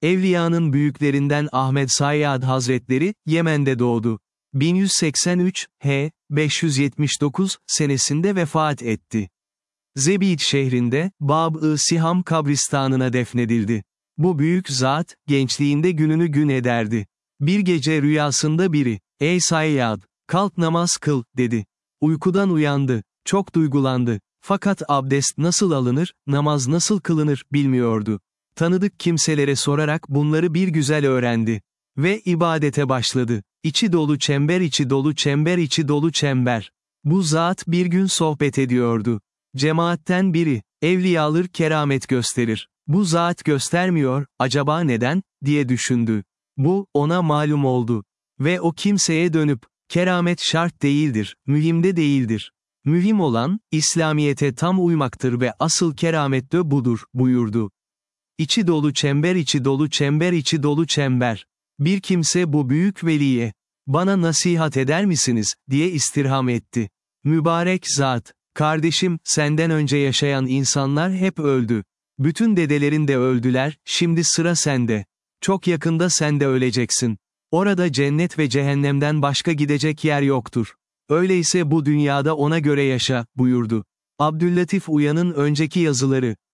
Evliyanın büyüklerinden Ahmed Sayyad Hazretleri, Yemen'de doğdu. 1183, h. 579 senesinde vefat etti. Zebid şehrinde, Bab-ı Siham kabristanına defnedildi. Bu büyük zat, gençliğinde gününü gün ederdi. Bir gece rüyasında biri, "Ey Sayyad, kalk namaz kıl," dedi. Uykudan uyandı, çok duygulandı. Fakat abdest nasıl alınır, namaz nasıl kılınır, bilmiyordu. Tanıdık kimselere sorarak bunları bir güzel öğrendi. Ve ibadete başladı. İçi dolu çember, içi dolu çember, içi dolu çember. Bu zat bir gün sohbet ediyordu. Cemaatten biri, "Evliyalar keramet gösterir. Bu zat göstermiyor, acaba neden?" diye düşündü. Bu, ona malum oldu. Ve o kimseye dönüp, "Keramet şart değildir, mühim de değildir. Mühim olan, İslamiyete tam uymaktır ve asıl keramet de budur," buyurdu. İçi dolu çember, içi dolu çember, içi dolu çember. Bir kimse bu büyük veliye, "Bana nasihat eder misiniz?" diye istirham etti. Mübarek zat, "Kardeşim, senden önce yaşayan insanlar hep öldü. Bütün dedelerin de öldüler, şimdi sıra sende. Çok yakında sen de öleceksin. Orada cennet ve cehennemden başka gidecek yer yoktur. Öyleyse bu dünyada ona göre yaşa," buyurdu. Abdüllatif Uyan'ın önceki yazıları.